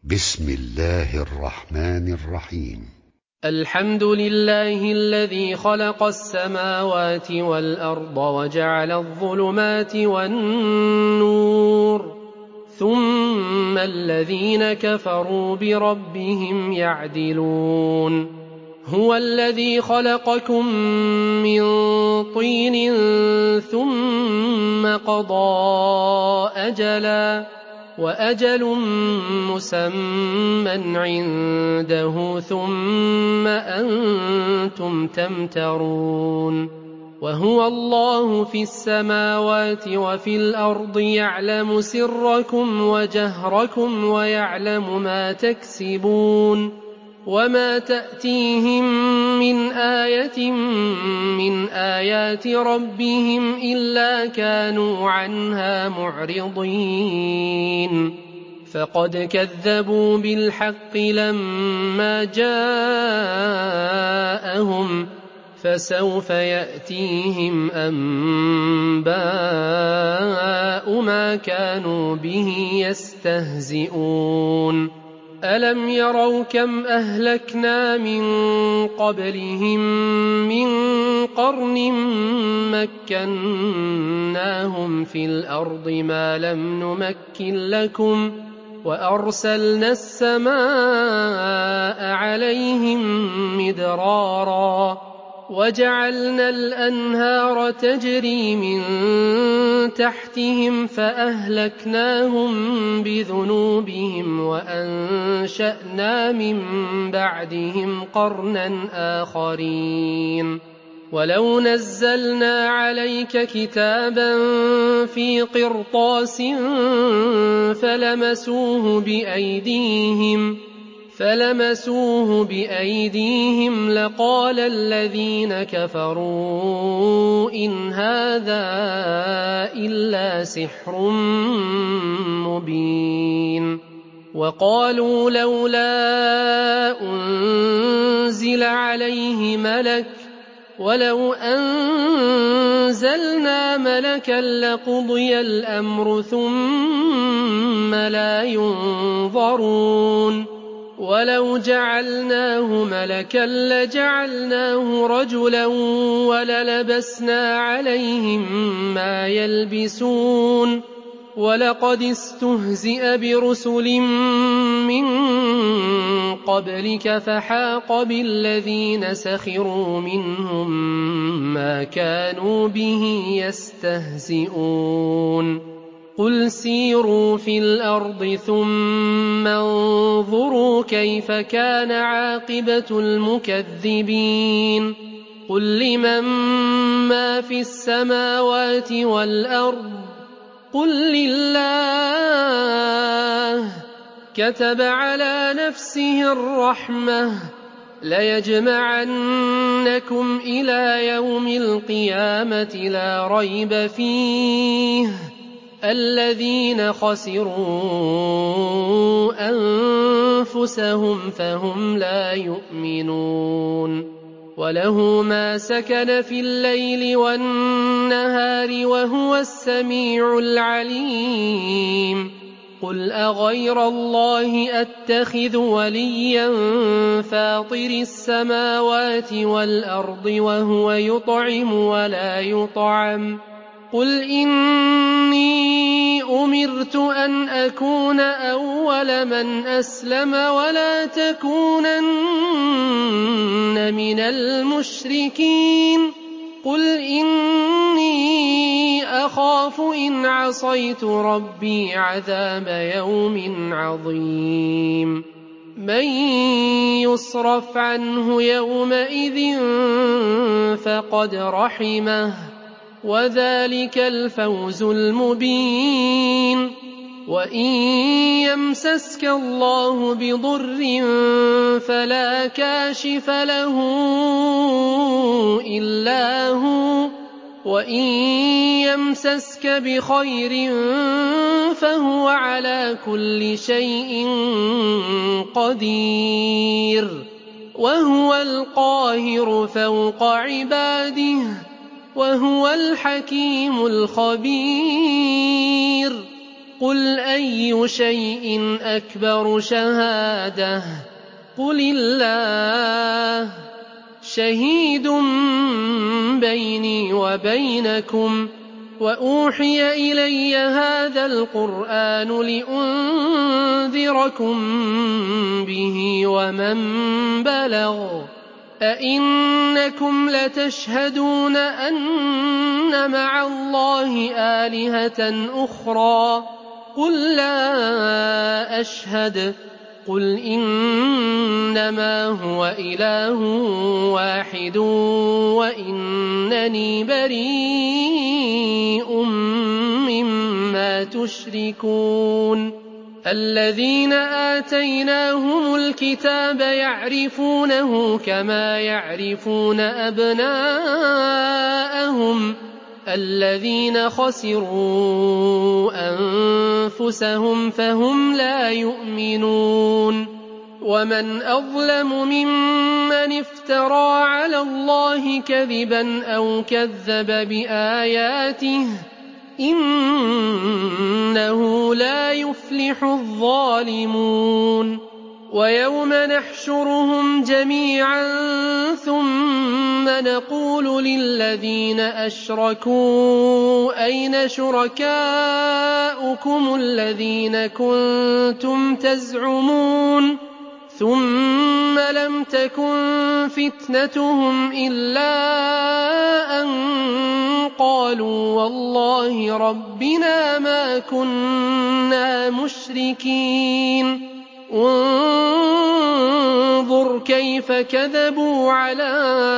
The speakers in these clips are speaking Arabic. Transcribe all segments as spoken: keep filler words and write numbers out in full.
بسم الله الرحمن الرحيم. الحمد لله الذي خلق السماوات والأرض وجعل الظلمات والنور ثم الذين كفروا بربهم يعدلون. هو الذي خلقكم من طين ثم قضى أجلا وأجل مسمى عنده ثم أنتم تمترون. وهو الله في السماوات وفي الأرض يعلم سركم وجهركم ويعلم ما تكسبون وما تأتيهم من آية من آيات ربهم إلا كانوا عنها معرضين. فقد كذبوا بالحق لما جاءهم فسوف يأتيهم أنباء ما كانوا به يستهزئون. ألم يروا كم أهلكنا من قبلهم من قرن مكناهم في الأرض ما لم نمكن لكم وأرسلنا السماء عليهم مدرارا وجعلنا الأنهار تجري من تحتهم فأهلكناهم بذنوبهم وأنشأنا من بعدهم قرنا آخرين. ولو نزلنا عليك كتابا في قرطاس فلمسوه بأيديهم فلمسوه بأيديهم لقال الذين كفروا إن هذا إلا سحر مبين. وقالوا لولا أنزل عليه ملك ولو أنزلنا ملكا لقضي الأمر ثم لا ينظرون. ولو جعلناه ملكا لجعلناه رجلا وللبسنا عليهم ما يلبسون. ولقد استهزئ برسل من قبلك فحاق بالذين سخروا منهم ما كانوا به يستهزئون. قل سيروا في الأرض ثم انظروا كيف كان عاقبة المكذبين. قل لمن ما في السماوات والأرض قل لله كتب على نفسه الرحمة ليجمعنكم إلى يوم القيامة لا ريب فيه الذين خسروا أنفسهم فهم لا يؤمنون. وله ما سكن في الليل والنهار وهو السميع العليم. قل أغير الله أتخذ وليا فاطر السماوات والأرض وهو يطعم ولا يطعم قل إني أمرت أن أكون أول من أسلم ولا تكونن من المشركين. قل إني أخاف إن عصيت ربي عذاب يوم عظيم. من يصرف عنه يومئذ فقد رحمه وذلك الفوز المبين. وإن يمسسك الله بضر فلا كاشف له إلا هو وإن يمسسك بخير فهو على كل شيء قدير وهو القاهر فوق عباده وهو الحكيم الخبير. قُلْ أَيُّ شَيْءٍ أَكْبَرُ شَهَادَةً قُلِ اللَّهُ شَهِيدٌ بَيْنِي وَبَيْنَكُمْ وَأُوحِيَ إِلَيَّ هَٰذَا الْقُرْآنُ لِأُنذِرَكُم بِهِ وَمَن بَلَغَ أَئِنَّكُمْ لَتَشْهَدُونَ أَنَّ مَعَ اللَّهِ آلِهَةً أُخْرَىٰ قُل لَّا أَشْهَدُ قُلْ إِنَّمَا هُوَ إِلَٰهٌ وَاحِدٌ وَإِنَّنِي بَرِيءٌ مِّمَّا تُشْرِكُونَ الَّذِينَ آتَيْنَاهُمُ الْكِتَابَ يَعْرِفُونَهُ كَمَا يَعْرِفُونَ أَبْنَاءَهُمُ الَّذِينَ خَسِرُوا أَنفُسَهُمْ فَهُمْ لَا يُؤْمِنُونَ وَمَنْ أَظْلَمُ مِمَّنِ افْتَرَىٰ عَلَى اللَّهِ كَذِبًا أَوْ كَذَّبَ بِآيَاتِهِ إِنَّهُ لَا يُفْلِحُ الظَّالِمُونَ وَيَوْمَ نَحْشُرُهُمْ جَمِيعًا ثُمَّ نَقُولُ لِلَّذِينَ أَشْرَكُوا أَيْنَ شُرَكَاؤُكُمُ الَّذِينَ كُنتُمْ تَزْعُمُونَ ثُمَّ لَمْ تَكُن فِتْنَتُهُمْ إِلَّا أَن قَالُوا وَاللَّهِ رَبِّنَا مَا كُنَّا مُشْرِكِينَ انظُرْ كَيْفَ كَذَبُوا عَلَىٰ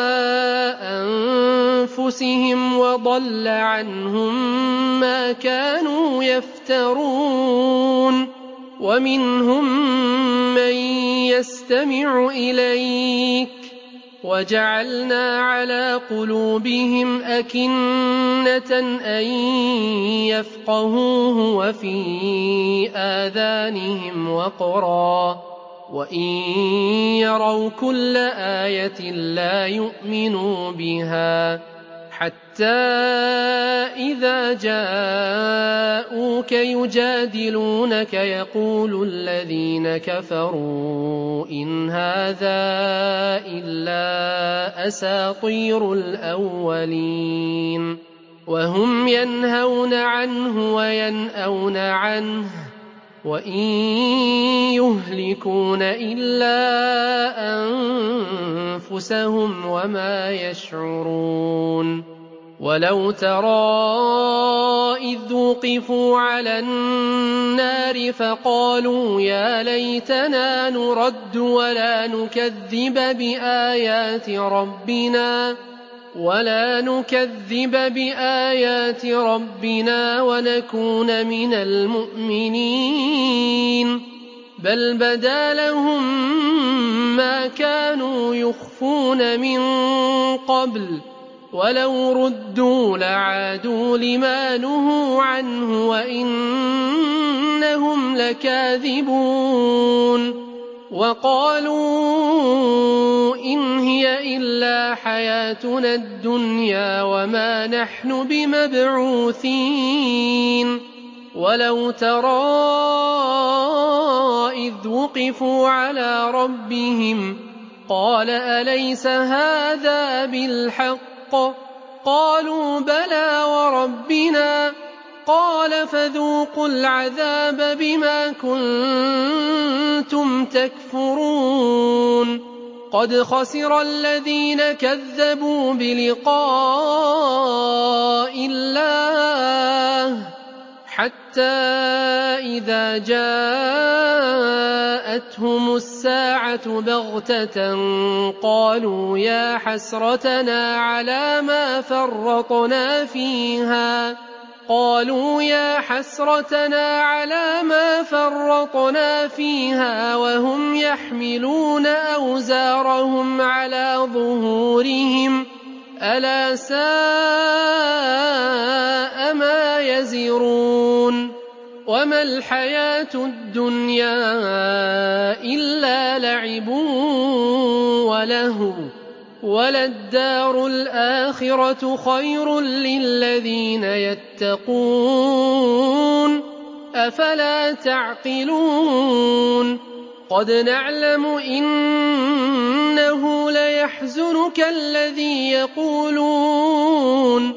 أَنفُسِهِمْ وَضَلَّ عَنْهُم مَّا كَانُوا يَفْتَرُونَ وَمِنْهُم مَّن يَسْتَمِعُ إِلَيْكَ وَجَعَلْنَا عَلَىٰ قُلُوبِهِمْ أَكِنَّةً أَن يَفْقَهُوهُ وَفِي آذَانِهِمْ وَقْرًا وَإِن يَرَوْا كُلَّ آيَةٍ لَّا يُؤْمِنُوا بِهَا حَتَّىٰ إِذَا جَاءُوكَ يُجَادِلُونَكَ يَقُولُ الَّذِينَ كَفَرُوا إِنْ هَٰذَا إِلَّا أَسَاطِيرُ الْأَوَّلِينَ وَهُمْ يَنْهَوْنَ عَنْهُ وَيَنْأَوْنَ عَنْهُ وَإِن يُهْلِكُونَ إِلَّا أَنفُسَهُمْ وَمَا يَشْعُرُونَ وَلَوْ تَرَىٰ إِذْ وُقِفُوا عَلَى النَّارِ فَقَالُوا يَا لَيْتَنَا نُرَدُّ وَلَا نُكَذِّبَ بِآيَاتِ رَبِّنَا وَلَا نُكَذِّبَ بِآيَاتِ رَبِّنَا وَنَكُونَ مِنَ الْمُؤْمِنِينَ بَلْ بَدَا لَهُم مَّا كَانُوا يُخْفُونَ مِن قَبْلُ وَلَوْ رُدُّوا لَعَادُوا لِمَا نُهُوا عَنْهُ وَإِنَّهُمْ لَكَاذِبُونَ وَقَالُوا إِنْ هِيَ إِلَّا حَيَاتُنَا الدُّنْيَا وَمَا نَحْنُ بِمَبْعُوثِينَ وَلَوْ تَرَىٰ إِذْ وُقِفُوا عَلَىٰ رَبِّهِمْ قَالَ أَلَيْسَ هَٰذَا بِالْحَقِّ قَالُوا بَلَىٰ وَرَبِّنَا قَالَ فَذُوقُوا الْعَذَابَ بِمَا كُنتُمْ تَكْفُرُونَ قَدْ خَسِرَ الَّذِينَ كَذَّبُوا بِلِقَاءِ اللَّهِ حَتَّىٰ إِذَا جَاءَتْهُمُ السَّاعَةُ بَغْتَةً قَالُوا يَا حَسْرَتَنَا عَلَىٰ مَا فَرَّطْنَا فِيهَا قَالُوا يَا حَسْرَتَنَا عَلَىٰ مَا فَرَّطْنَا فِيهَا وَهُمْ يَحْمِلُونَ أَوْزَارَهُمْ عَلَىٰ ظُهُورِهِمْ أَلَا سَاءَ مَا يَزِرُونَ وَمَا الْحَيَاةُ الدُّنْيَا إِلَّا لَعِبٌ وَلَهْوٌ وَلَلدَّارُ الْآخِرَةُ خَيْرٌ لِّلَّذِينَ يَتَّقُونَ أفلا تعقلون قد نعلم إنه ليحزنك الذي يقولون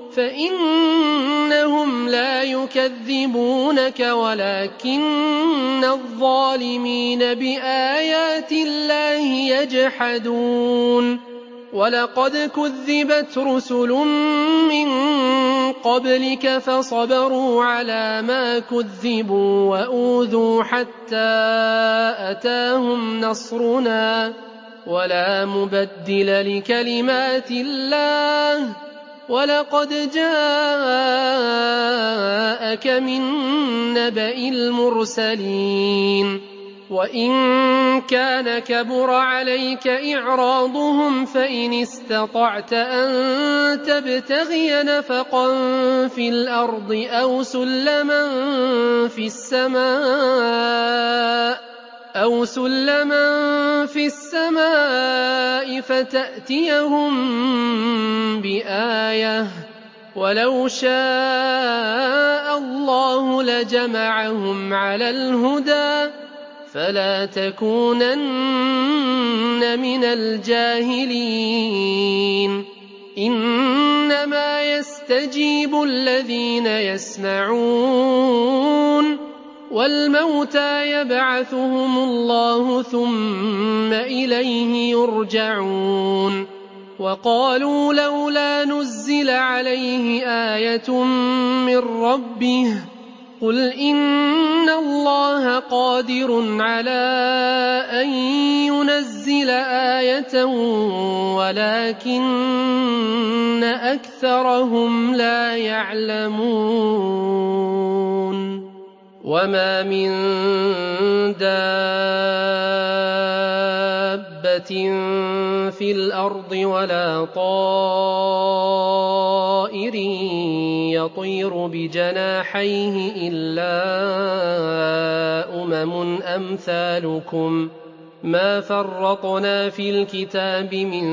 فإنهم لا يكذبونك ولكن الظالمين بآيات الله يجحدون ولقد كذبت رسل من قبلك فصبروا على ما كذبوا وأوذوا حتى أتاهم نصرنا ولا مبدل لكلمات الله ولقد جاءك من نبأ المرسلين وإن كان كبر عليك إعراضهم فإن استطعت أن تبتغي نفقا في الأرض أو سلما في السماء أو سلما في السماء فتأتيهم بآية ولو شاء الله لجمعهم على الهدى فلا تكونن من الجاهلين إنما يستجيب الذين يسمعون والموتى يبعثهم الله ثم إليه يرجعون وقالوا لولا نزل عليه آية من ربه قل إن الله قادر على أن ينزل آية ولكن أكثرهم لا يعلمون وما من دابة في الأرض ولا طائر يطير بجناحيه إلا أمم أمثالكم ما فرطنا في الكتاب من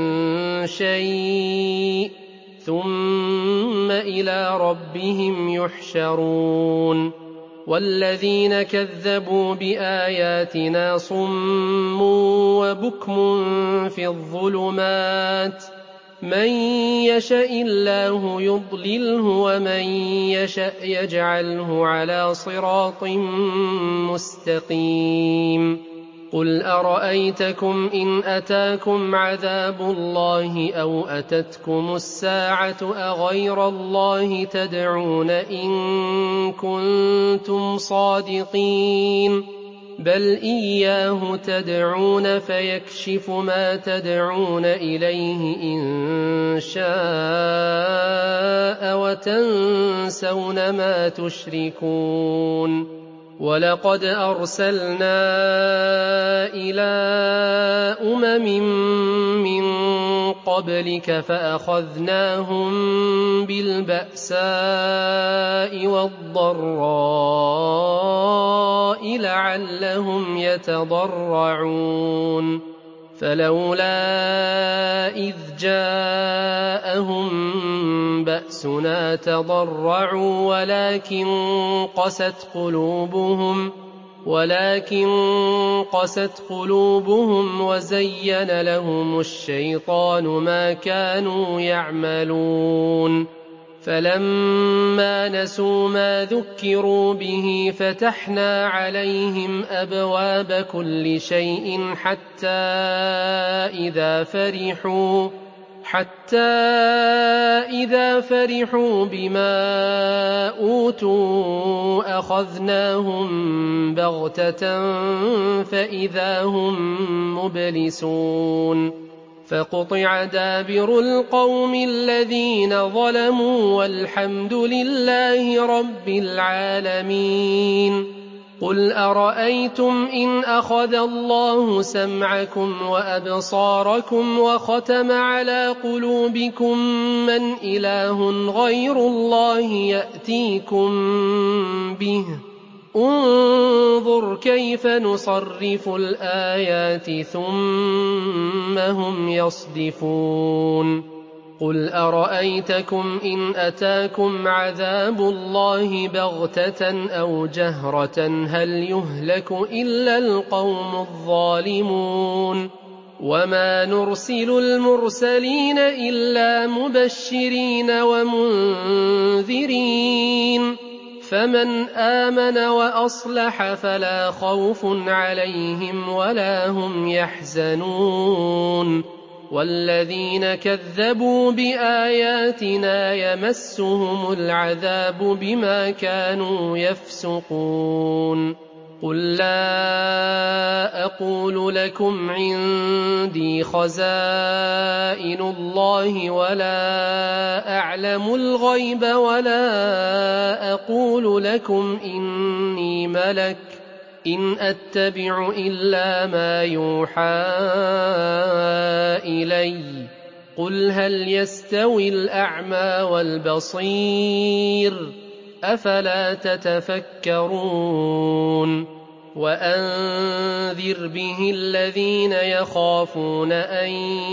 شيء ثم إلى ربهم يحشرون والذين كذبوا بآياتنا صم وبكم في الظلمات من يشاء الله يضلله ومن يشاء يجعله على صراط مستقيم قل أرأيتكم إن أتاكم عذاب الله أو أتتكم الساعة أغير الله تدعون إن كنتم صادقين بل إياه تدعون فيكشف ما تدعون إليه إن شاء وتنسون ما تشركون ولقد أرسلنا إلى أمم من قبلك فأخذناهم بالبأساء والضراء لعلهم يتضرعون فلولا إذ جاءهم بأسنا تضرعوا ولكن قست قلوبهم ولكن قست قلوبهم وزين لهم الشيطان ما كانوا يعملون فلما نسوا ما ذكروا به فتحنا عليهم أبواب كل شيء حتى إذا فرحوا حتى إذا فرحوا بما أوتوا أخذناهم بغتة فإذا هم مبلسون فقطع دابر القوم الذين ظلموا والحمد لله رب العالمين قل أرأيتم إن أخذ الله سمعكم وأبصاركم وختم على قلوبكم من إله غير الله يأتيكم به انظر كيف نصرف الآيات ثم هم يصدفون قل أرأيتكم إن أتاكم عذاب الله بغتة أو جهرة هل يهلك إلا القوم الظالمون وما نرسل المرسلين إلا مبشرين ومنذرين فمن آمن وأصلح فلا خوف عليهم ولا هم يحزنون والذين كذبوا بآياتنا يمسهم العذاب بما كانوا يفسقون قل لا أقول لكم عندي خزائن الله ولا أعلم الغيب ولا أقول لكم إني ملك إن أتبع إلا ما يوحى إلي قل هل يستوي الأعمى والبصير أفلا تتفكرون وأنذر به الذين يخافون أن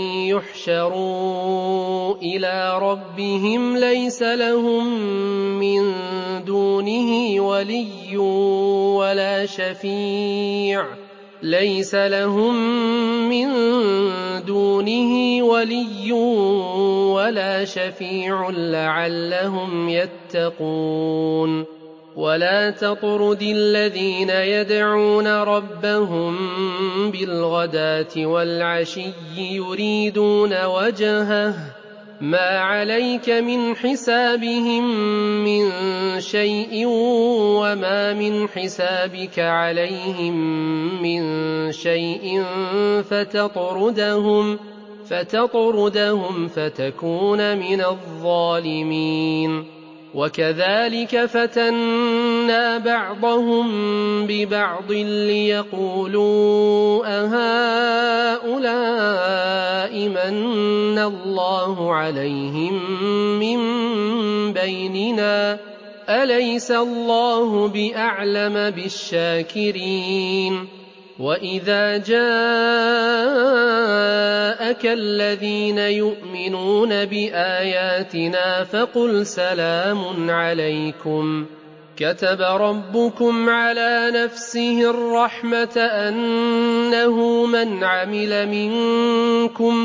يحشروا إلى ربهم ليس لهم من دونه ولي ولا شفيع ليس لهم من دونه ولي ولا شفيع لعلهم يتقون ولا تطرد الذين يدعون ربهم بالغداة والعشي يريدون وجهه ما عليك من حسابهم من شيء وما من حسابك عليهم من شيء فتطردهم فتطردهم فتكون من الظالمين وكذلك فتنا بعضهم ببعض ليقولوا أهؤلاء من الله عليهم من بيننا أليس الله بأعلم بالشاكرين وإذا جاءك الذين يؤمنون بآياتنا فقل سلام عليكم كتب ربكم على نفسه الرحمة أنه من عمل منكم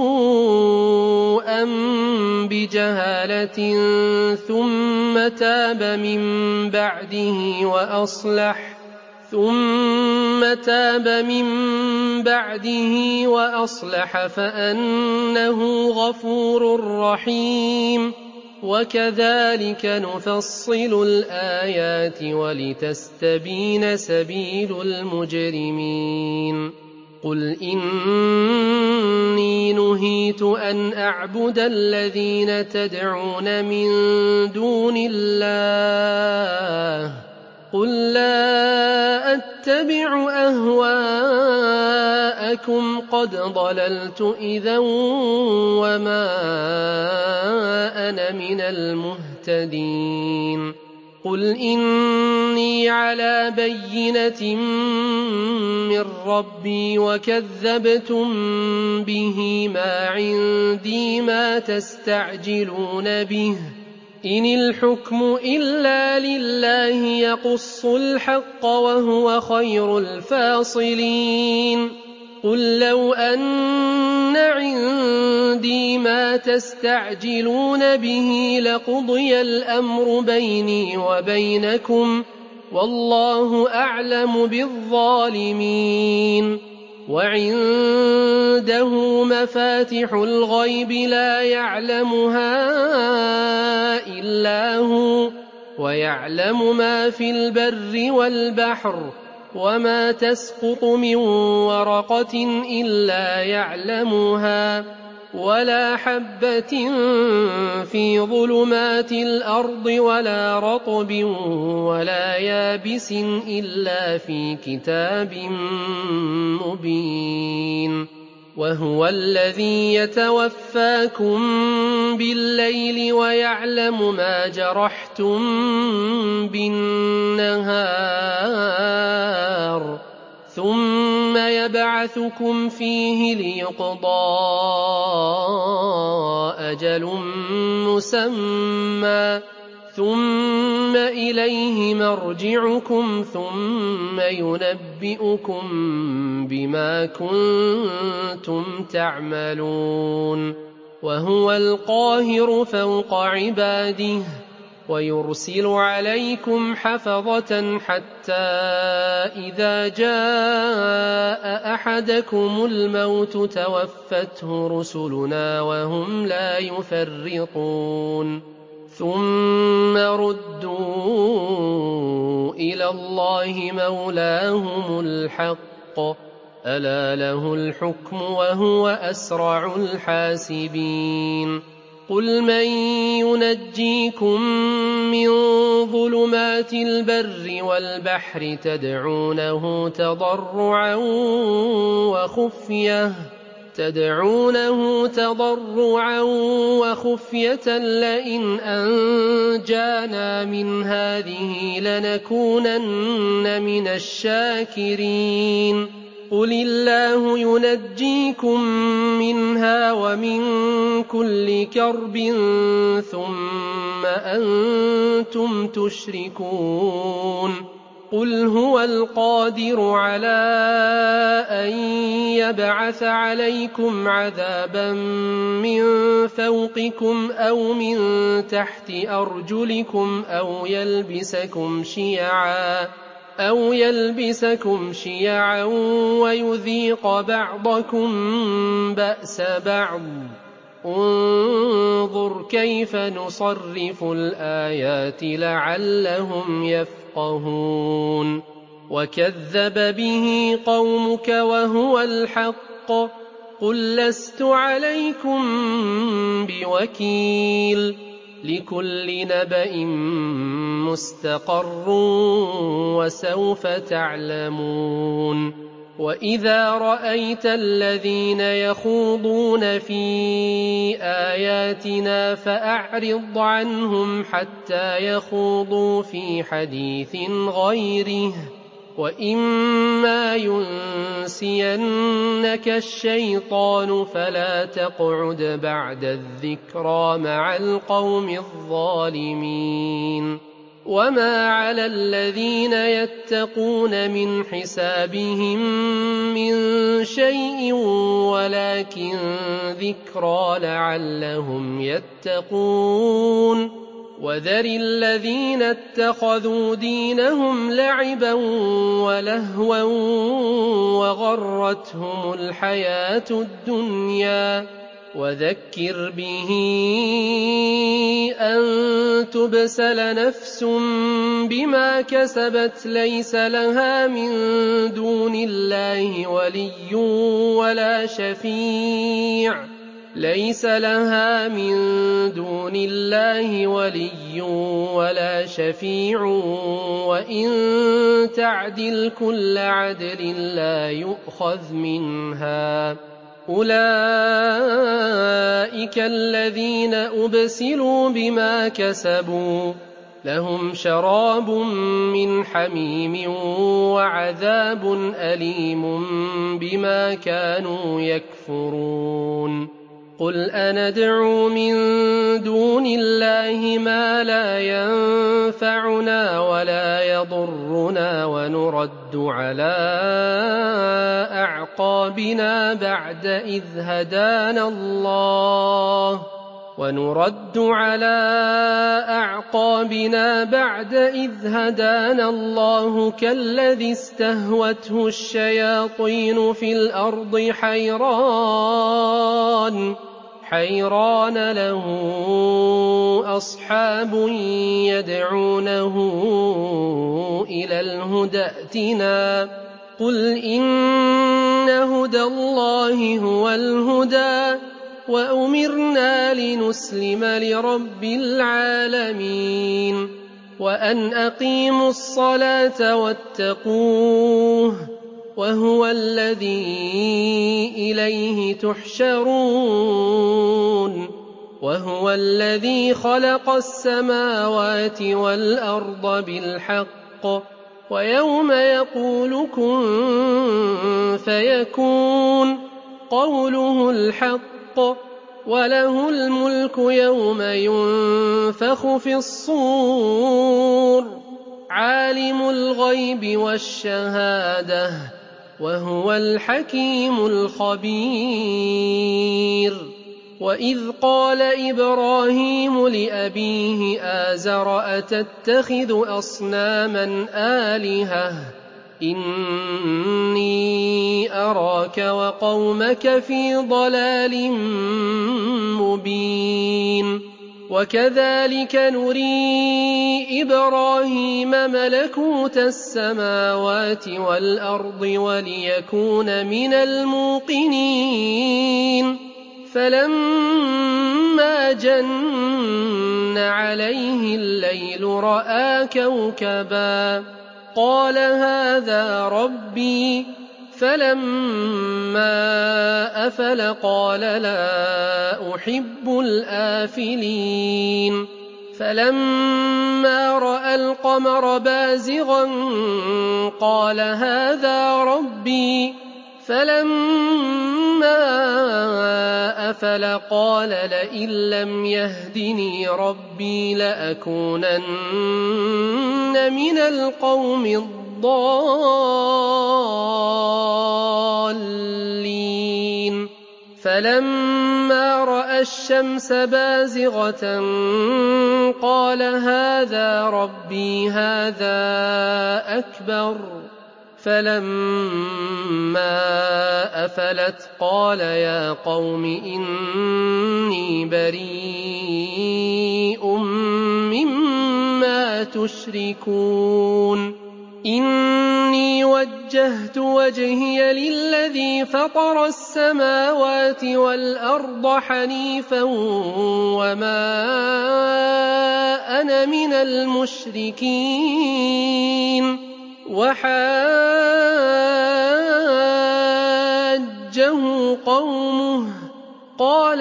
سوءا بجهالة ثم تاب من بعده وأصلح ثم تاب من بعده وأصلح فأنه غفور رحيم وكذلك نفصل الآيات ولتستبين سبيل المجرمين قل إني نهيت أن أعبد الذين تدعون من دون الله قل لا أتبع أهواءكم قد ضللت إذا وما أنا من المهتدين قل إني على بينة من ربي وكذبتم به ما عندي ما تستعجلون به إن الحكم إلا لله يقص الحق وهو خير الفاصلين قل لو أن عندي ما تستعجلون به لقضي الأمر بيني وبينكم والله أعلم بالظالمين وعنده مفاتح الغيب لا يعلمها إلا هو ويعلم ما في البر والبحر وما تسقط من ورقة إلا يعلمها ولا حبة في ظلمات الأرض ولا رطب ولا يابس إلا في كتاب مبين وهو الذي يتوفاكم بالليل ويعلم ما جرحتم بالنهار ثم يبعثكم فيه ليقضى أجل مسمى ثم إليه مرجعكم ثم ينبئكم بما كنتم تعملون وهو القاهر فوق عباده ويرسل عليكم حفظة حتى إذا جاء أحدكم الموت توفته رسلنا وهم لا يفرطون ثم ردوا إلى الله مولاهم الحق ألا له الحكم وهو أسرع الحاسبين قل من ينجيكم من ظلمات البر والبحر تدعونه تضرعا وخفية تدعونه تضرعا وخفية لئن أنجانا من هذه لنكونن من الشاكرين قل الله ينجيكم منها ومن كل كرب ثم أنتم تشركون قل هو القادر على أن يبعث عليكم عذابا من فوقكم أو من تحت أرجلكم أو يلبسكم شيعا أو يلبسكم شيعا ويذيق بعضكم بأس بعض انظر كيف نصرف الآيات لعلهم يفقهون وكذب به قومك وهو الحق قل لست عليكم بوكيل لكل نبأ مستقر وسوف تعلمون وإذا رأيت الذين يخوضون في آياتنا فأعرض عنهم حتى يخوضوا في حديث غيره وإما ينسينك الشيطان فلا تقعد بعد الذكرى مع القوم الظالمين وما على الذين يتقون من حسابهم من شيء ولكن ذكرى لعلهم يتقون وذر الذين اتخذوا دينهم لعبا ولهوا وغرتهم الحياة الدنيا وذكر به أن تبسل نفس بما كسبت ليس لها من دون الله ولي ولا شفيع ليس لها من دون الله ولي ولا شفيع وإن تعدل كل عدل لا يؤخذ منها أولئك الذين أبسلوا بما كسبوا لهم شراب من حميم وعذاب أليم بما كانوا يكفرون قل أندعو من دون الله ما لا ينفعنا ولا يضرنا ونرد على أعقابنا بعد إذ هدانا الله ونرد على أعقابنا بعد إذ هدانا الله كالذي استهوته الشياطين في الأرض حيران حيران له أصحاب يدعونه إلى الهدى ائتنا قل إن هدى الله هو الهدى وأمرنا لنسلم لرب العالمين وأن أقيموا الصلاة واتقوه وهو الذي إليه تحشرون وهو الذي خلق السماوات والأرض بالحق ويوم يقول كن فيكون قوله الحق وله الملك يوم ينفخ في الصور عالم الغيب والشهادة وهو الحكيم الخبير وإذ قال إبراهيم لأبيه آزر أتتخذ أصناما آلهة إني أراك وقومك في ضلال مبين وكذلك نري إبراهيم ملكوت السماوات والأرض وليكون من الموقنين فلما جن عليه الليل رأى كوكبا قال هذا ربي فلما أفل قال لا أحب الآفلين فلما رأى القمر بازغا قال هذا ربي فلما أفل قال لئن لم يهدني ربي لأكونن من القوم الضالين فلما رأى الشمس بازغة قال هذا ربي هذا أكبر فلما أفلت قال يا قوم إني بريء مما تشركون إني وجهت وجهي للذي فطر السماوات والأرض حنيفا وما أنا من المشركين وحاجه قومه قال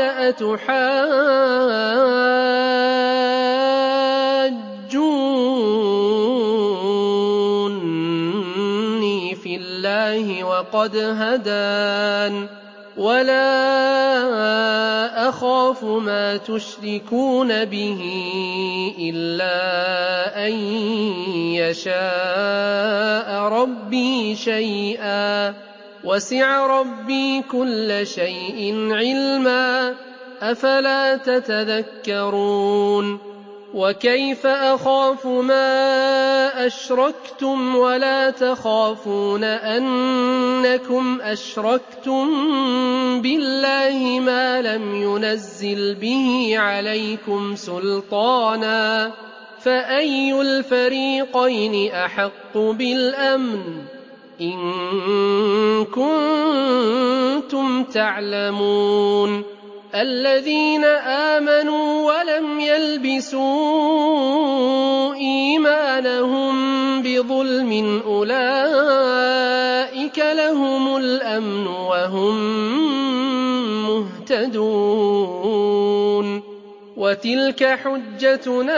أتحاجوني في الله وقد هدان ولا أخاف ما تشركون به إلا أن يشاء ربي شيئا وسع ربي كل شيء علما أفلا تتذكرون وكيف أخاف ما أشركتم ولا تخافون أنكم أشركتم بالله ما لم ينزل به عليكم سلطانا فأي الفريقين أحق بالأمن إن كنتم تعلمون الذين آمنوا ولم يلبسوا إيمانهم بظلم أولئك لهم الأمن وهم مهتدون وتلك حجتنا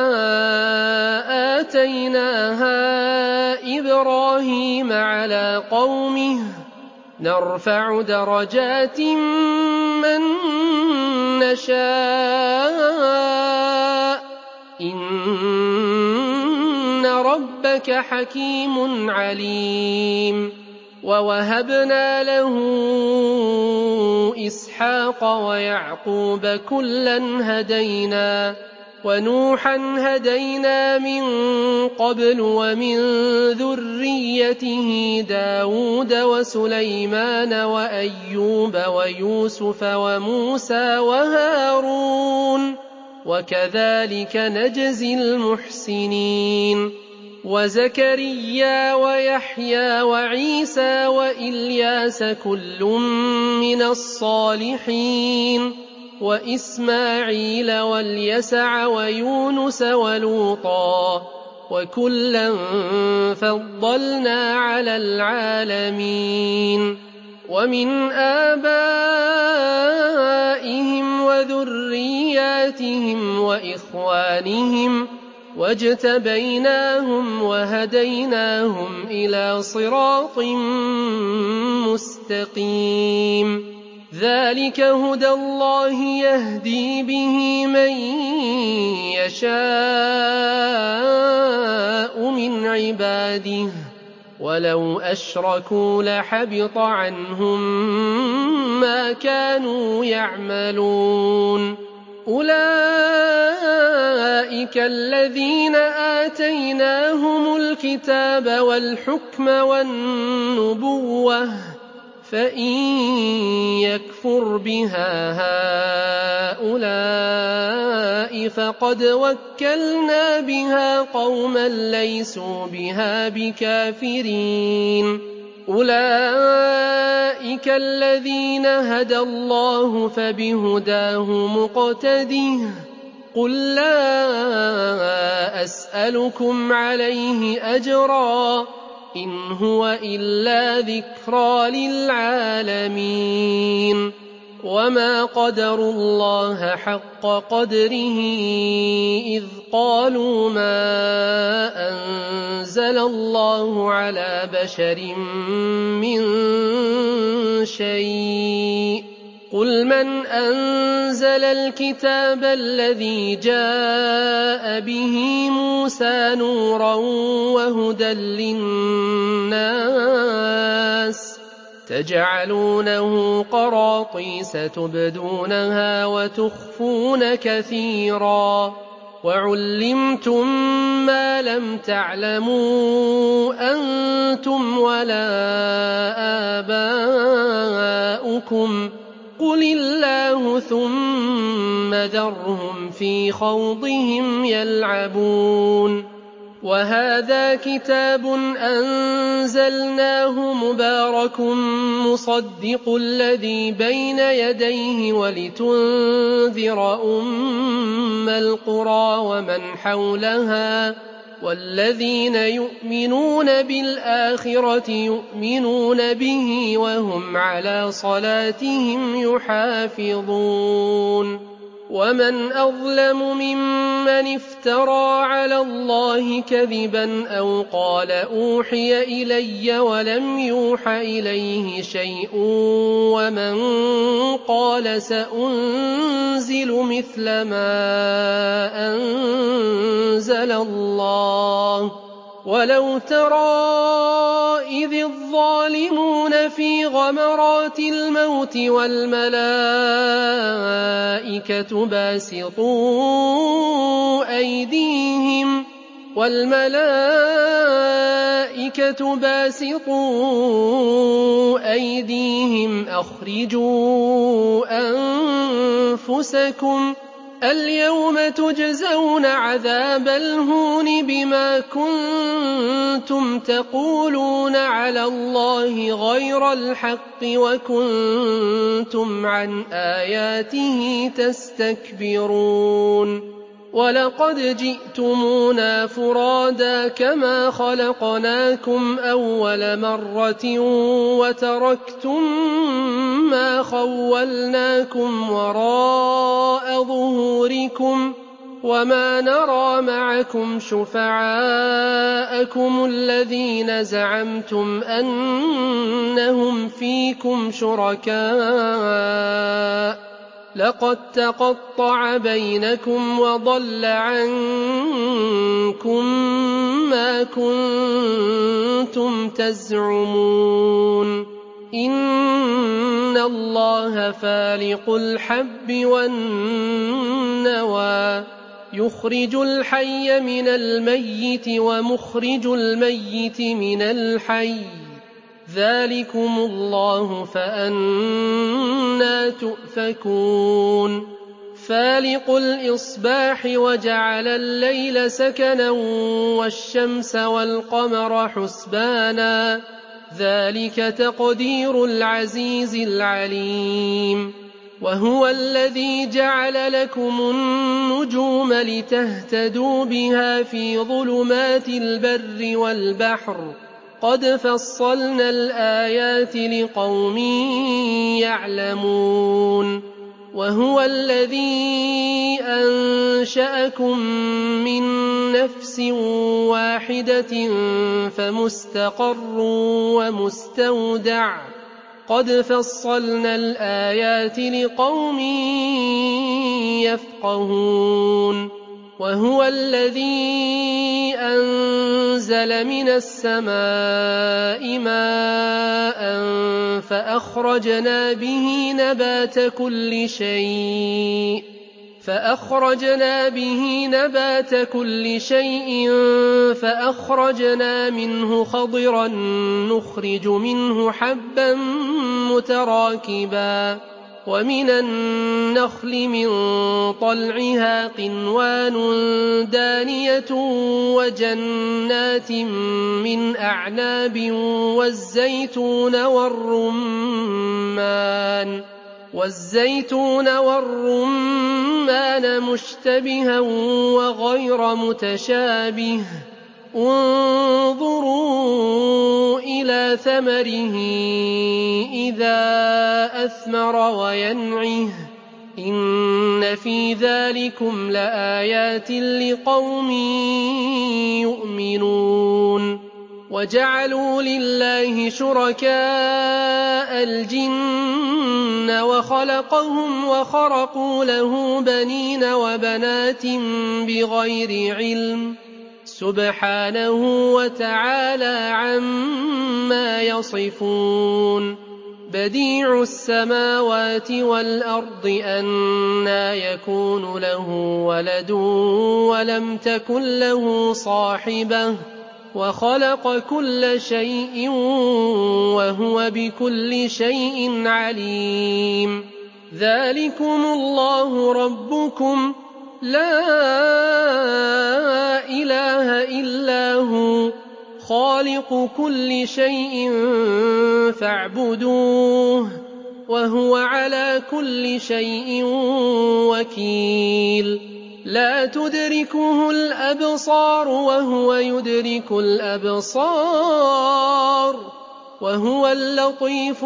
آتيناها إبراهيم على قومه نرفع درجات من نشاء إن ربك حكيم عليم ووهبنا له إسحاق ويعقوب كلا هدينا ونوحا هدينا من قبل ومن ذريته داود وسليمان وأيوب ويوسف وموسى وهارون وكذلك نجزي المحسنين وزكريا ويحيى وعيسى وإلياس كل من الصالحين وإسماعيل واليسع ويونس ولوطا وكلا فضلنا على العالمين ومن آبائهم وذرياتهم وإخوانهم واجتبيناهم وهديناهم إلى صراط مستقيم ذلك هدى الله يهدي به من يشاء من عباده ولو أشركوا لحبط عنهم ما كانوا يعملون أولئك الذين آتيناهم الكتاب والحكم والنبوة فإن يكفر بها هؤلاء فقد وكلنا بها قوما ليسوا بها بكافرين أولئك الذين هدى الله فبهداه مقتده قل لا أسألكم عليه أجرا إن هو إلا ذكرى للعالمين وما قدروا الله حق قدره إذ قالوا ما أنزل الله على بشر من شيء قل من أنزل الكتاب الذي جاء به موسى نورا وهدى للناس تجعلونه قراطيس تبدونها وتخفون كثيرا وعلمتم ما لم تعلموا أنتم ولا آباؤكم قل الله ثم ذرهم في خوضهم يلعبون وهذا كتاب أنزلناه مبارك مصدق الذي بين يديه ولتنذر أم القرى ومن حولها والذين يؤمنون بالآخرة يؤمنون به وهم على صلاتهم يحافظون ومن أظلم ممن افترى على الله كذبا أو قال أوحي إلي ولم يوح إليه شيء ومن قال سأنزل مثل ما أنزل الله ولو ترى إذ الظالمون في غمرات الموت والملائكة باسطوا أيديهم والملائكة باسطوا أيديهم أخرجوا أنفسكم اليوم تجزون عذاب الهون بما كنتم تقولون على الله غير الحق وكنتم عن آياته تستكبرون ولقد جئتمونا فرادا كما خلقناكم أول مرة وتركتم ما خولناكم وراء ظهوركم وما نرى معكم شفعاءكم الذين زعمتم أنهم فيكم شركاء لقد تقطع بينكم وضل عنكم ما كنتم تزعمون إن الله فالق الحب والنوى يخرج الحي من الميت ومخرج الميت من الحي ذلكم الله فأنى تؤفكون فالق الإصباح وجعل الليل سكنا والشمس والقمر حسبانا ذلك تقدير العزيز العليم وهو الذي جعل لكم النجوم لتهتدوا بها في ظلمات البر والبحر قد فصلنا الآيات لقوم يعلمون وهو الذي أنشأكم من نفس واحدة فمستقر ومستودع قد فصلنا الآيات لقوم يفقهون وهو الذي أنزل من السماء ماء فأخرجنا به نبات كل شيء فأخرجنا به نبات كل شيء فأخرجنا منه خضرا نخرج منه حبا متراكبا ومن النخل من طلعها قنوان دانية وجنات من أعناب والزيتون والرمان والزيتون والرمان مشتبها وغير متشابه انظروا إلى ثمره إذا أثمر وينعه إن في ذلكم لآيات لقوم يؤمنون وجعلوا لله شركاء الجن وخلقهم وخرقوا له بنين وبنات بغير علم سبحانه وتعالى عما يصفون بديع السماوات والأرض أنى يكون له ولد ولم تكن له صاحبة وخلق كل شيء وهو بكل شيء عليم ذلكم الله ربكم لا إله إلا هو خالق كل شيء فاعبدوه وهو على كل شيء وكيل لا تدركه الأبصار وهو يدرك الأبصار وهو اللطيف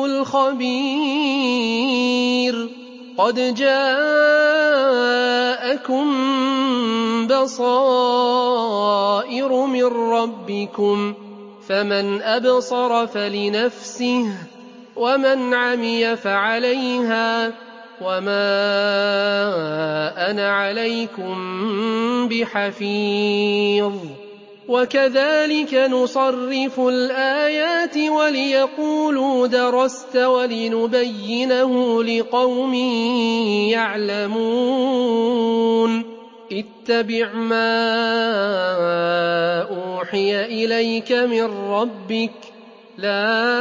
الخبير قد جاءكم بصائر من ربكم فمن أبصر فلنفسه ومن عمي فعليها وما أنا عليكم بحفيظ وكذلك نصرف الآيات وليقولوا درست ولنبينه لقوم يعلمون اتبع ما أوحي إليك من ربك لا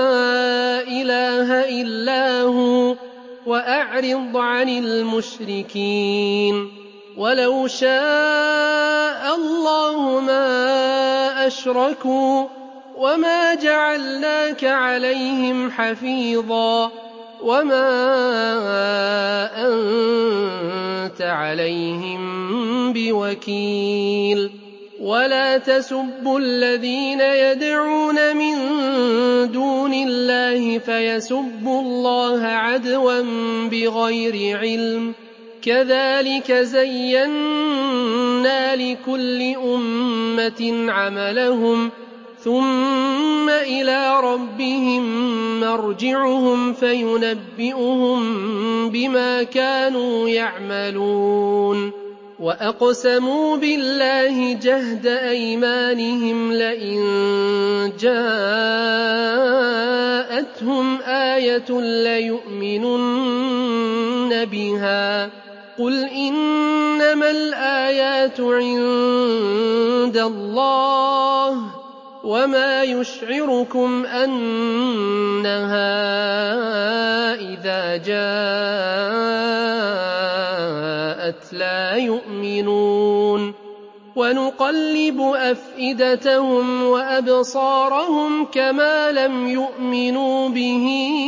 إله إلا هو وأعرض عن المشركين ولو شاء الله ما أشركوا وما جعلناك عليهم حفيظا وما أنت عليهم بوكيل ولا تسبوا الذين يدعون من دون الله فيسبوا الله عدوا بغير علم كذلك زينا لكل أمة عملهم ثم إلى ربهم مرجعهم فينبئهم بما كانوا يعملون وأقسموا بالله جهد أيمانهم لئن جاءتهم آية ليؤمنن بها قل إنما الآيات عند الله وما يشعركم أنها إذا جاءت لا يؤمنون ونقلب أفئدتهم وأبصارهم كما لم يؤمنوا به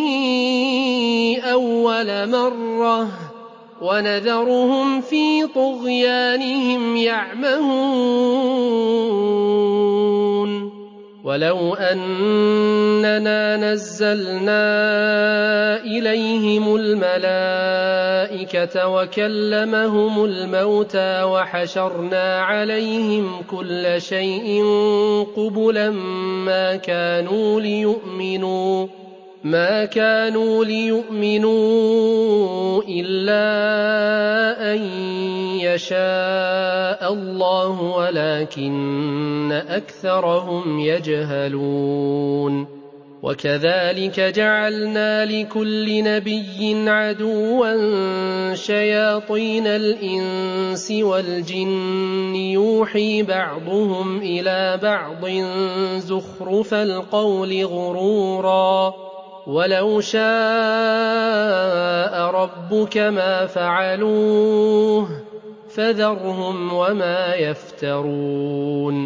أول مرة ونذرهم في طغيانهم يعمهون ولو أننا نزلنا إليهم الملائكة وكلمهم الموتى وحشرنا عليهم كل شيء قبلا ما كانوا ليؤمنوا ما كانوا ليؤمنوا إلا أن يشاء الله ولكن أكثرهم يجهلون وكذلك جعلنا لكل نبي عدوا شياطين الإنس والجن يوحي بعضهم إلى بعض زخرف القول غرورا ولو شاء ربك ما فعلوه فذرهم وما يفترون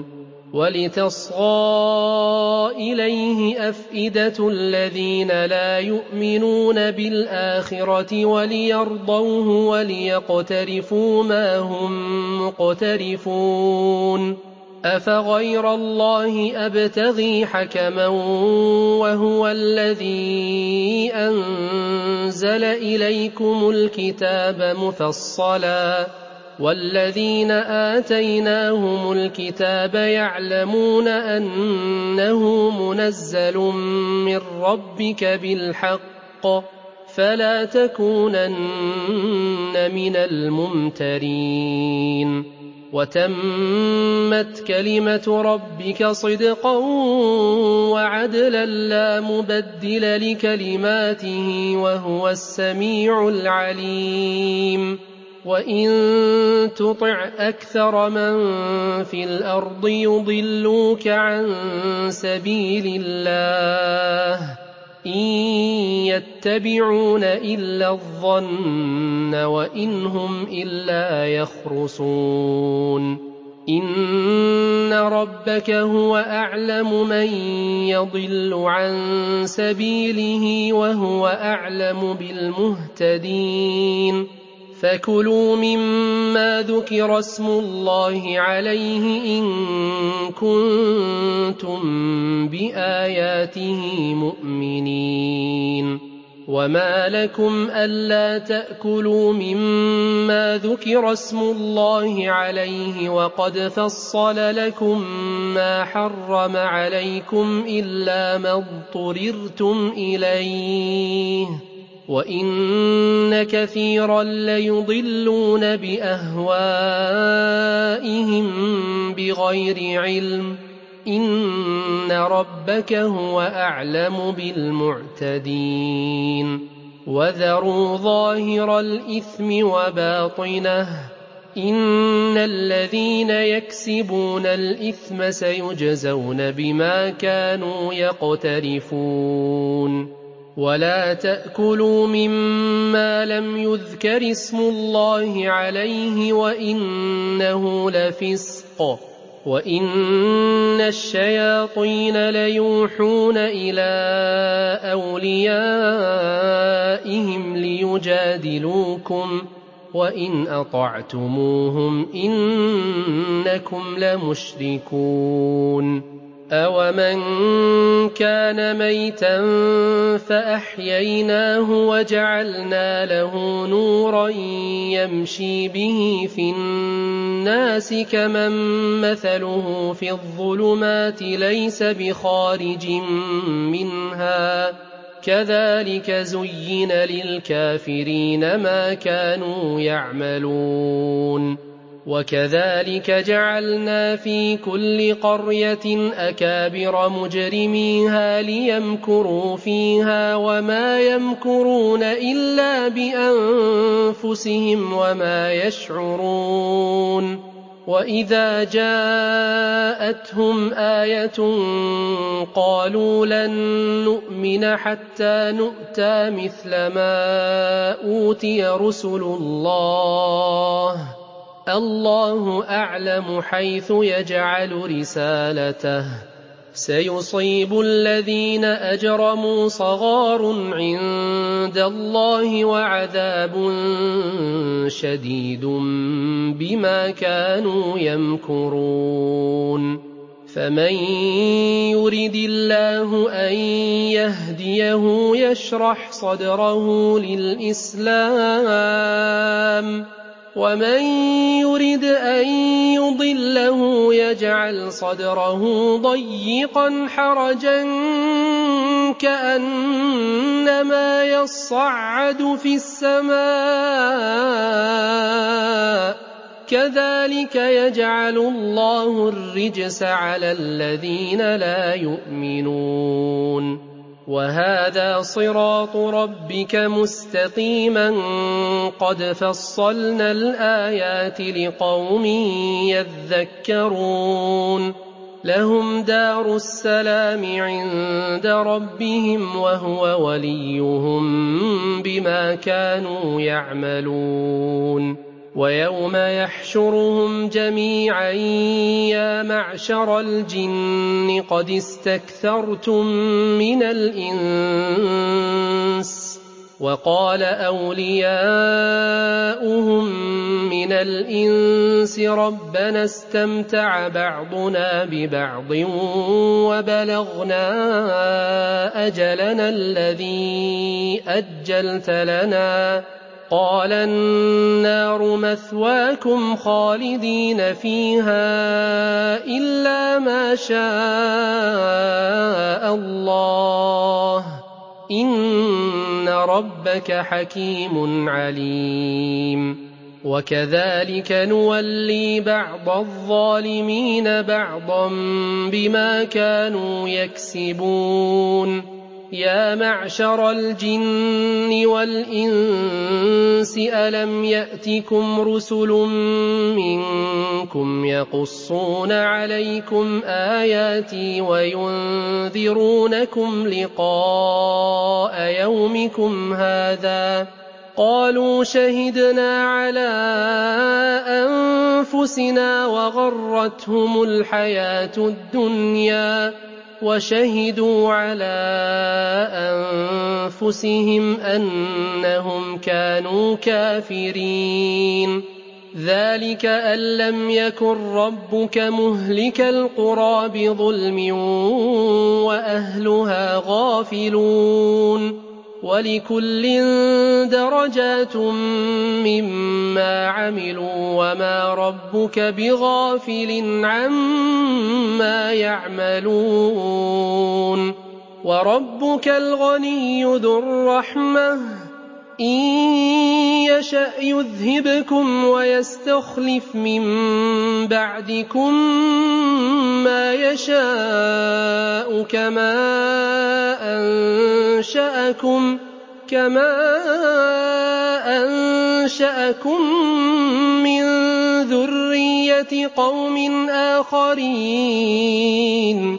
ولتصغى إليه أفئدة الذين لا يؤمنون بالآخرة وليرضوه وليقترفوا ما هم مقترفون أفغير الله أبتغي حكما وهو الذي أنزل إليكم الكتاب مفصلا والذين آتيناهم الكتاب يعلمون أنه منزل من ربك بالحق فلا تكونن من الممترين وتمت كلمة ربك صدقا وعدلا لا مبدل لكلماته وهو السميع العليم وإن تطع أكثر من في الأرض يضلوك عن سبيل الله إن يتبعون إلا الظن وإن هم إلا يخرصون إن ربك هو أعلم من يضل عن سبيله وهو أعلم بالمهتدين فكلوا مما ذكر اسم الله عليه إن كنتم بآياته مؤمنين وما لكم ألا تأكلوا مما ذكر اسم الله عليه وقد فصل لكم ما حرم عليكم إلا ما اضطررتم إليه وإن كثيرا ليضلون بأهوائهم بغير علم إن ربك هو أعلم بالمعتدين وذروا ظاهر الإثم وباطنه إن الذين يكسبون الإثم سيجزون بما كانوا يقترفون ولا تأكلوا مما لم يذكر اسم الله عليه وإنه لفسق وإن الشياطين ليوحون إلى أوليائهم ليجادلوكم وإن أطعتموهم إنكم لمشركون أَوَمَنْ كَانَ مَيْتًا فَأَحْيَيْنَاهُ وَجَعَلْنَا لَهُ نُورًا يَمْشِي بِهِ فِي النَّاسِ كَمَنْ مَثَلُهُ فِي الظُّلُمَاتِ لَيْسَ بِخَارِجٍ مِنْهَا كَذَلِكَ زُيِّنَ لِلْكَافِرِينَ مَا كَانُوا يَعْمَلُونَ وكذلك جعلنا في كل قرية أكابر مجرميها ليمكروا فيها وما يمكرون إلا بأنفسهم وما يشعرون وإذا جاءتهم آية قالوا لن نؤمن حتى نؤتى مثل ما أوتي رسل الله الله أعلم حيث يجعل رسالته سيصيب الذين أجرموا صغار عند الله وعذاب شديد بما كانوا يمكرون فمن يرد الله أن يهديه يشرح صدره للإسلام ومن يرد أن يضله يجعل صدره ضيقا حرجا كأنما يصعد في السماء كذلك يجعل الله الرجس على الذين لا يؤمنون وهذا صراط ربك مستقيما قد فصلنا الآيات لقوم يذكرون لهم دار السلام عند ربهم وهو وليهم بما كانوا يعملون ويوم يحشرهم جميعا يا معشر الجن قد استكثرتم من الإنس وقال أولياؤهم من الإنس ربنا استمتع بعضنا ببعض وبلغنا أجلنا الذي أجلت لنا قال النار مثواكم خالدين فيها إلا ما شاء الله إن ربك حكيم عليم وكذلك نولي بعض الظالمين بعضا بما كانوا يكسبون يا معشر الجن والإنس ألم يأتكم رسل منكم يقصون عليكم آياتي وينذرونكم لقاء يومكم هذا قالوا شهدنا على أنفسنا وغرتهم الحياة الدنيا وشهدوا على أنفسهم أنهم كانوا كافرين ذلك أن لم يكن ربك مهلك القرى بظلم وأهلها غافلون ولكل درجات مما عملوا وما ربك بغافل عما يعملون وربك الغني ذو الرحمة إن يشأ يذهبكم ويستخلف من بعدكم ما يشاء كما أنشأكم كما أنشأكم من ذرية قوم آخرين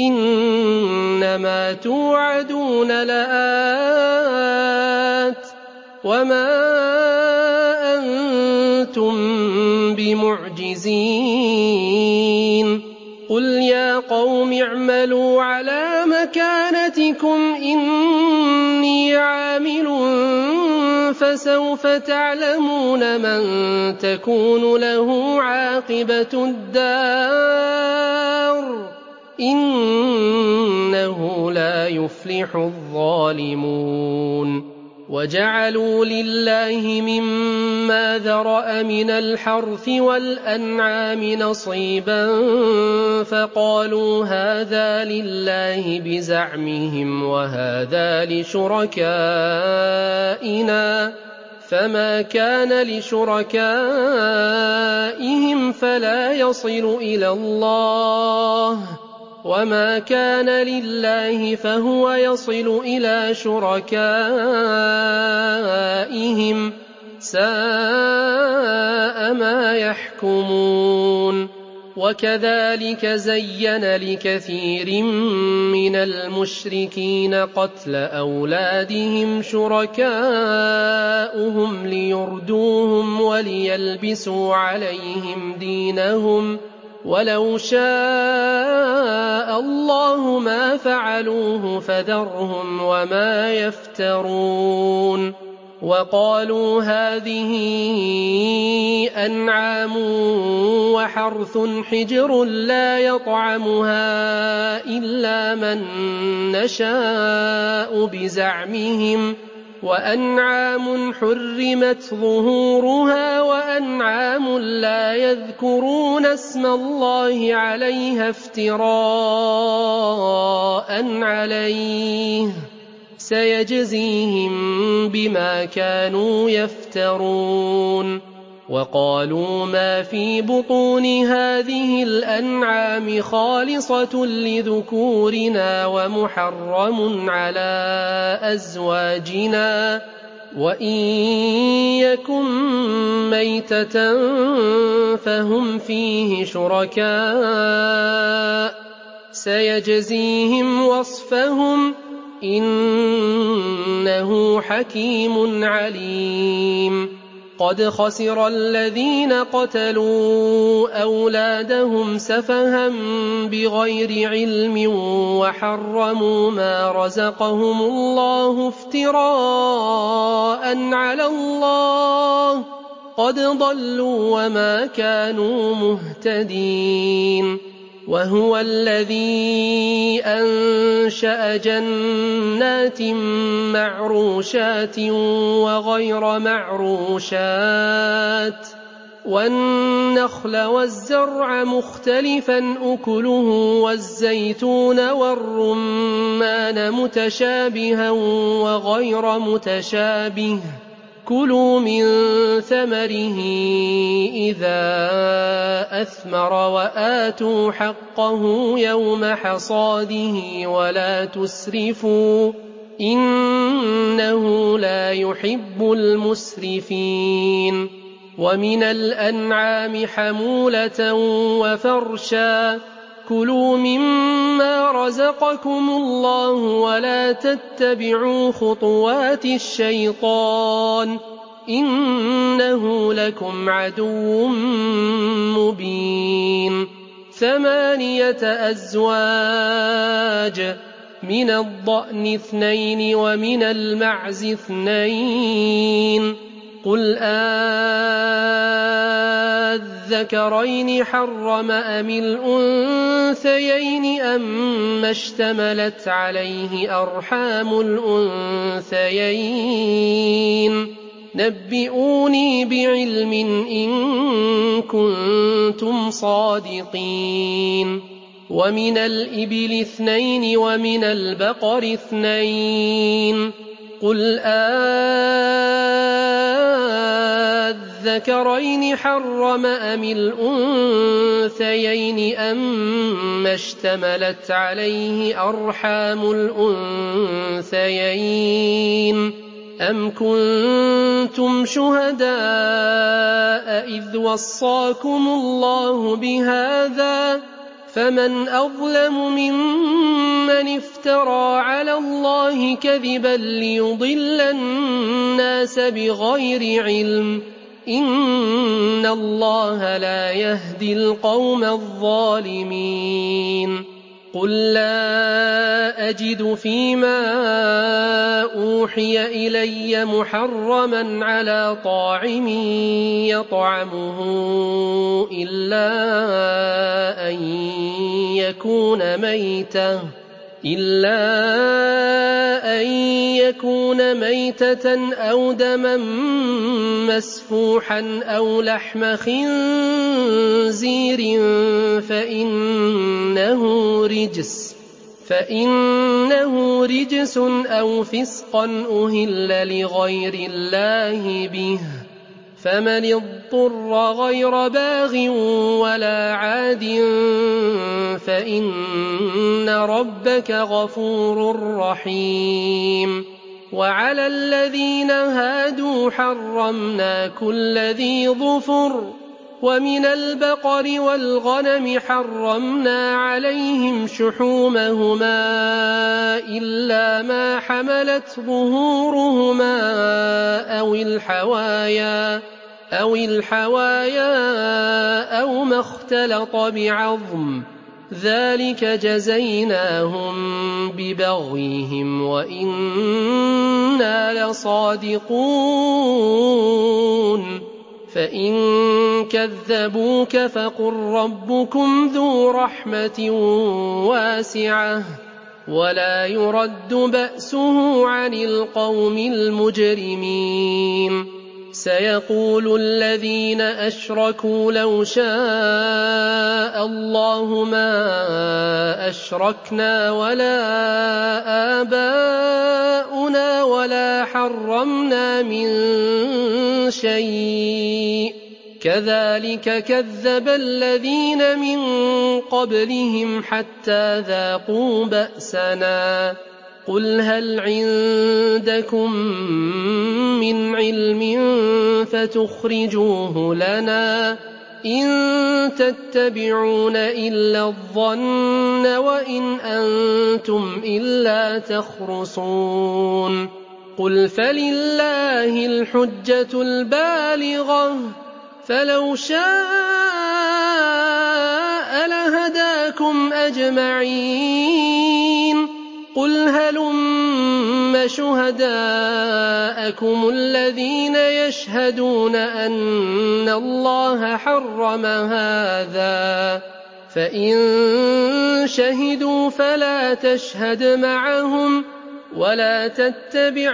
إنما توعدون لآت وما أنتم بمعجزين قل يا قوم اعملوا على مكانتكم إني عامل فسوف تعلمون من تكون له عاقبة الدار إنه لا يفلح الظالمون وجعلوا لله مما ذرأ من الحرث والأنعام نصيبا فقالوا هذا لله بزعمهم وهذا لشركائنا فما كان لشركائهم فلا يصل إلى الله وما كان لله فهو يصل إلى شركائهم ساء ما يحكمون وكذلك زين لكثير من المشركين قتل أولادهم شركاؤهم ليردوهم وليلبسوا عليهم دينهم ولو شاء الله ما فعلوه فذرهم وما يفترون وقالوا هذه أنعام وحرث حجر لا يطعمها إلا من نشاء بزعمهم، وأنعام حرمت ظهورها وأنعام لا يذكرون اسم الله عليها افتراء عليه سيجزيهم بما كانوا يفترون. وقالوا ما في بطون هذه الأنعام خالصة لذكورنا ومحرم على أزواجنا، وإن يكن ميتة فهم فيه شركاء سيجزيهم وصفهم إنه حكيم عليم. قد خسر الذين قتلوا أولادهم سفها بغير علم وحرموا ما رزقهم الله افتراء على الله، قد ضلوا وما كانوا مهتدين. وهو الذي أنشأ جنات معروشات وغير معروشات والنخل والزرع مختلفا أكله والزيتون والرمان متشابها وغير متشابه، كلوا من ثمره إذا أثمر وآتوا حقه يوم حصاده ولا تسرفوا إنه لا يحب المسرفين. ومن الأنعام حمولة وفرشا، كلوا مما رزقكم الله ولا تتبعوا خطوات الشيطان إنه لكم عدو مبين. ثمانية أزواج، من الضأن اثنين ومن المعز اثنين، قل أذكرين حرم أم الأنثيين أما اشتملت عليه أرحام الأنثيين، نبئوني بعلم إن كنتم صادقين. ومن الإبل اثنين ومن البقر اثنين، قل أذكرين حرم أم الأنثيين أما اشتملت عليه أرحام الأنثيين، أم كنتم شهداء إذ وصاكم الله بهذا، فمن أظلم ممن افترى على الله كذبا ليضل الناس بغير علم، إن الله لا يهدي القوم الظالمين. قل لا أجد فيما أوحي إلي محرما على طاعم يطعمه إلا أن يكون ميتة إلا أن يكون ميتة أو دما مسفوحا أو لحم خنزير فإنه رجس فإنه رجس أو فسقا أهل لغير الله به، فمن اضطر غير باغ ولا عاد فإن ربك غفور رحيم. وعلى الذين هادوا حرمنا كل ذي ظفر، ومن البقر والغنم حرمنا عليهم شحومهما إلا ما حملت ظهورهما أو الحوايا أو الحوايا أو ما اختلط بعظم، ذلك جزيناهم ببغيهم وإنا لصادقون فإن كذبوك فقل ربكم ذو رحمة واسعة ولا يرد بأسه عن القوم المجرمين سيقول الذين أشركوا لو شاء الله ما أشركنا ولا آباؤنا ولا حرمنا من شيء كذلك كذب الذين من قبلهم حتى ذاقوا بأسنا قل هل عندكم من علم فتخرجوه لنا إن تتبعون إلا الظن وإن أنتم إلا تخرصون قل فلله الحجة البالغة فلو شاء لهداكم أجمعين قل هلم شهداءكم الذين يشهدون أن الله حرم هذا فإن شهدوا فلا تشهد معهم ولا تتبع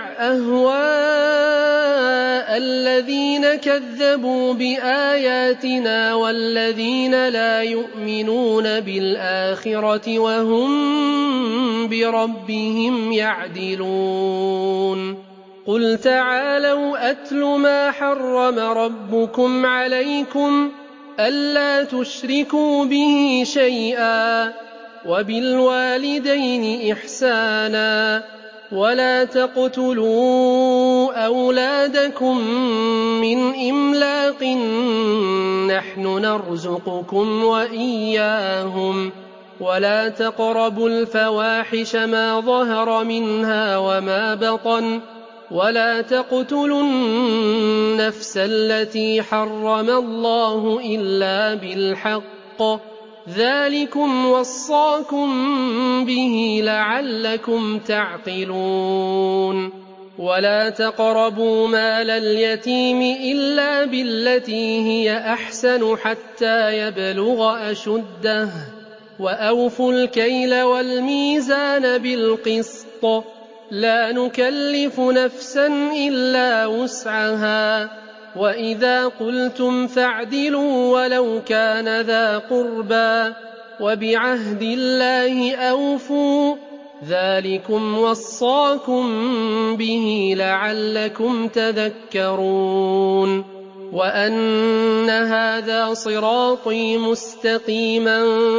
أهواء الذين كذبوا بآياتنا والذين لا يؤمنون بالآخرة وهم بربهم يعدلون قل تعالوا أتل ما حرم ربكم عليكم ألا تشركوا به شيئا وبالوالدين إحسانا ولا تقتلوا أولادكم من إملاق نحن نرزقكم وإياهم ولا تقربوا الفواحش ما ظهر منها وما بطن ولا تقتلوا النفس التي حرم الله إلا بالحق ذلكم وصاكم به لعلكم تعقلون ولا تقربوا مال اليتيم إلا بالتي هي أحسن حتى يبلغ أشده وأوفوا الكيل والميزان بالقسط لا نكلف نفسا إلا وسعها وإذا قلتم فاعدلوا ولو كان ذا قربى وبعهد الله أوفوا ذلكم وصاكم به لعلكم تذكرون وأن هذا صراطي مستقيما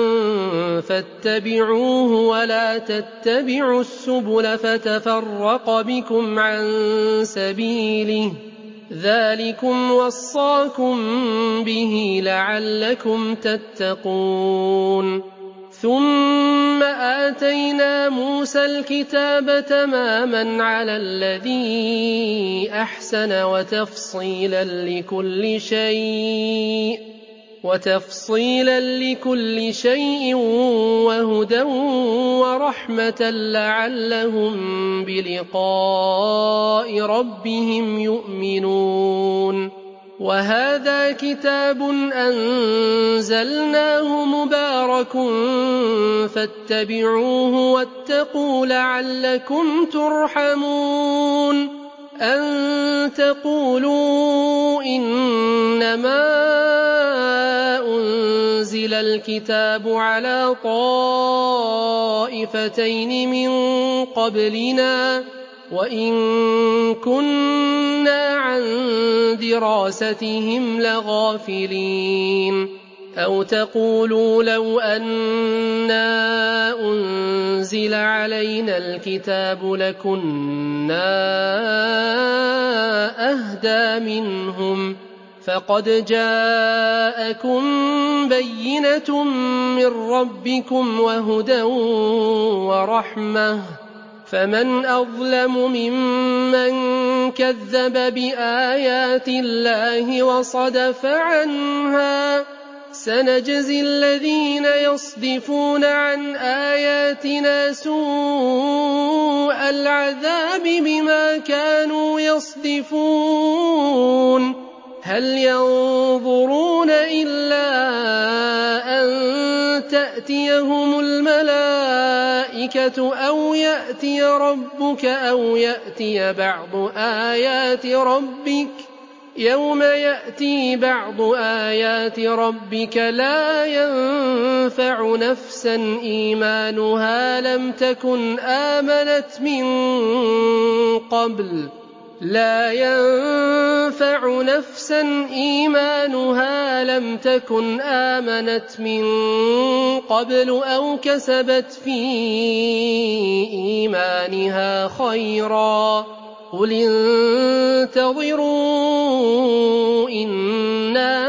فاتبعوه ولا تتبعوا السبل فتفرق بكم عن سبيله ذلكم وصاكم به لعلكم تتقون ثم آتينا موسى الكتاب تماما على الذي أحسن وتفصيلا لكل شيء وتفصيلا لكل شيء وهدى ورحمة لعلهم بلقاء ربهم يؤمنون وهذا كتاب أنزلناه مبارك فاتبعوه واتقوا لعلكم ترحمون أن تقولوا إنما أنزل الكتاب على طائفتين من قبلنا وإن كنا عن دراستهم لغافلين أو تقولوا لو أنا أنزل علينا الكتاب لكنا أهدى منهم فقد جاءكم بينة من ربكم وهدى ورحمة فمن أظلم ممن كذب بآيات الله وصدف عنها سنجزي الذين يصدفون عن آياتنا سوء العذاب بما كانوا يصدفون هل ينظرون إلا أن تأتيهم الملائكة أو يأتي ربك أو يأتي بعض آيات ربك يوم يأتي بعض آيات ربك لا ينفع نفسا إيمانها لم تكن آمنت من قبل لا ينفع نفسا إيمانها لم تكن آمنت من قبل أو كسبت في إيمانها خيرا قل انتظروا إنا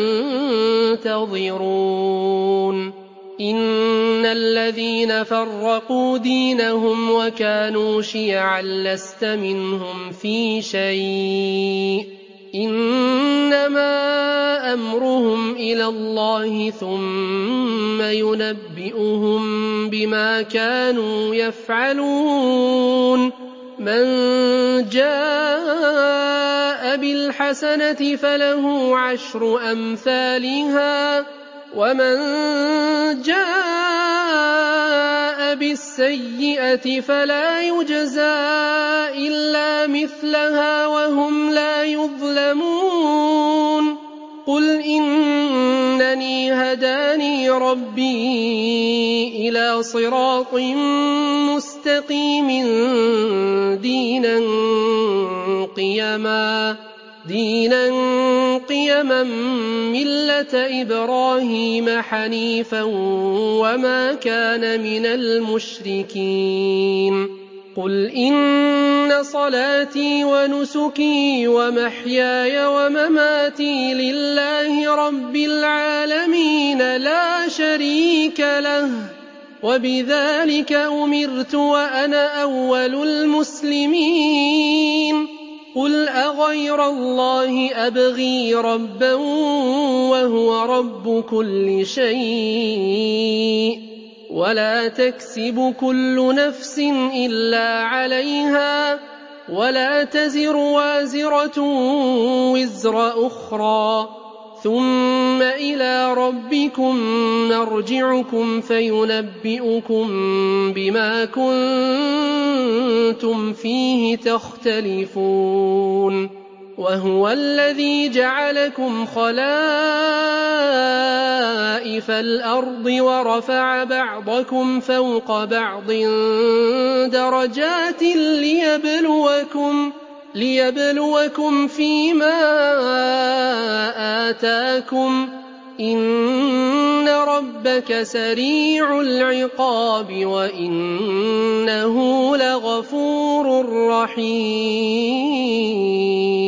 منتظرون إن الذين فرقوا دينهم وكانوا شيعا لست منهم في شيء إنما أمرهم إلى الله ثم ينبئهم بما كانوا يفعلون من جاء بالحسنة فله عشر أمثالها ومن جاء بالسيئة فلا يجزى إلا مثلها وهم لا يظلمون قل إنني هداني ربي إلى صراط مستقيم دينا قيما دينا قيما ملة إبراهيم حنيفا وما كان من المشركين قل إن صلاتي ونسكي ومحياي ومماتي لله رب العالمين لا شريك له وبذلك أمرت وأنا أول المسلمين قل أغير الله أبغي ربا وهو رب كل شيء ولا تكسب كل نفس إلا عليها ولا تزر وازرة وزر أخرى ثم إلى ربكم مرجعكم فينبئكم بما كنتم فيه تختلفون وهو الذي جعلكم خلائف الأرض ورفع بعضكم فوق بعض درجات ليبلوكم ليبلوكم فيما آتاكم إن ربك سريع العقاب وإنه لغفور رحيم